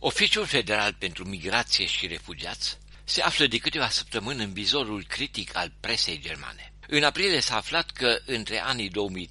Oficiul Federal pentru Migrație și Refugiați se află de câteva săptămâni în vizorul critic al presei germane. În aprilie s-a aflat că între anii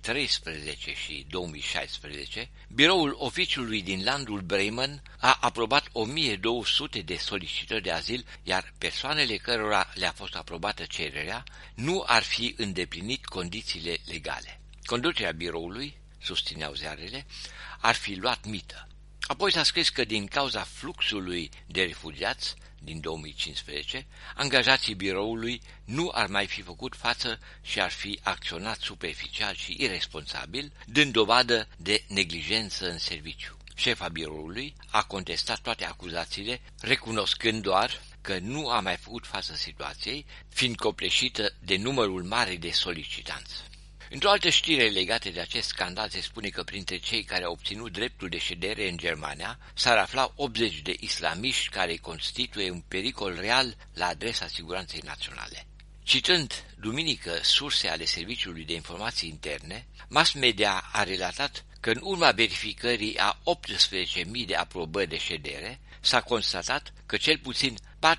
2013 și 2016, biroul oficiului din landul Bremen a aprobat 1200 de solicitări de azil, iar persoanele cărora le-a fost aprobată cererea nu ar fi îndeplinit condițiile legale. Conducerea biroului, susțineau ziarele, ar fi luat mită. Apoi s-a scris că din cauza fluxului de refugiați din 2015, angajații biroului nu ar mai fi făcut față și ar fi acționat superficial și iresponsabil, dând dovadă de neglijență în serviciu. Șefa biroului a contestat toate acuzațiile, recunoscând doar că nu a mai făcut față situației, fiind copleșită de numărul mare de solicitanți. Într-o altă știre legată de acest scandal se spune că printre cei care au obținut dreptul de ședere în Germania s-ar afla 80 de islamiști care constituie un pericol real la adresa siguranței naționale. Citând duminică surse ale Serviciului de Informații Interne, mass media a relatat că în urma verificării a 18.000 de aprobări de ședere s-a constatat că cel puțin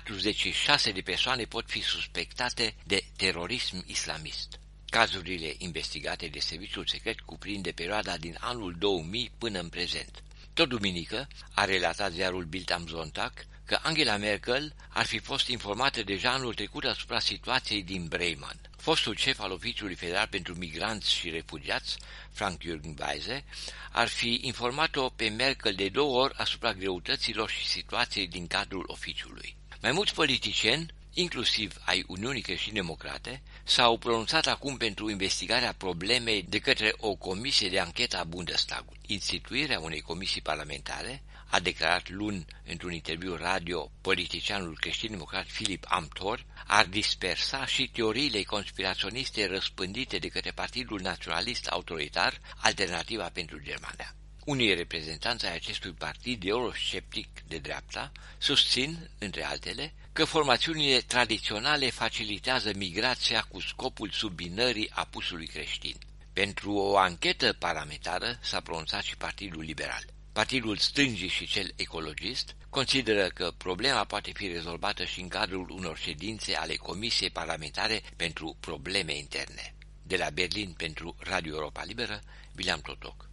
46 de persoane pot fi suspectate de terorism islamist. Cazurile investigate de serviciul secret cuprinde perioada din anul 2000 până în prezent. Tot duminică a relatat ziarul Bild am Sonntag că Angela Merkel ar fi fost informată deja anul trecut asupra situației din Bremen. Fostul șef al Oficiului Federal pentru Migranți și Refugiați, Frank-Jürgen Weise, ar fi informat-o pe Merkel de 2 ori asupra greutăților și situației din cadrul oficiului. Mai mulți politicieni, inclusiv ai Uniunii Creștine-Democrate, s-au pronunțat acum pentru investigarea problemei de către o comisie de anchetă a Bundestagului. Instituirea unei comisii parlamentare, a declarat luni într-un interviu radio politicianul creștin-democrat Philipp Amthor, ar dispersa și teoriile conspiraționiste răspândite de către Partidul Naționalist Autoritar, Alternativa pentru Germania. Unii reprezentanți ai acestui partid eurosceptic de dreapta susțin, între altele, că formațiunile tradiționale facilitează migrația cu scopul subminării apusului creștin. Pentru o anchetă parlamentară s-a pronunțat și Partidul Liberal. Partidul stângii și cel ecologist consideră că problema poate fi rezolvată și în cadrul unor ședințe ale Comisiei Parlamentare pentru Probleme Interne. De la Berlin pentru Radio Europa Liberă, William Totoc.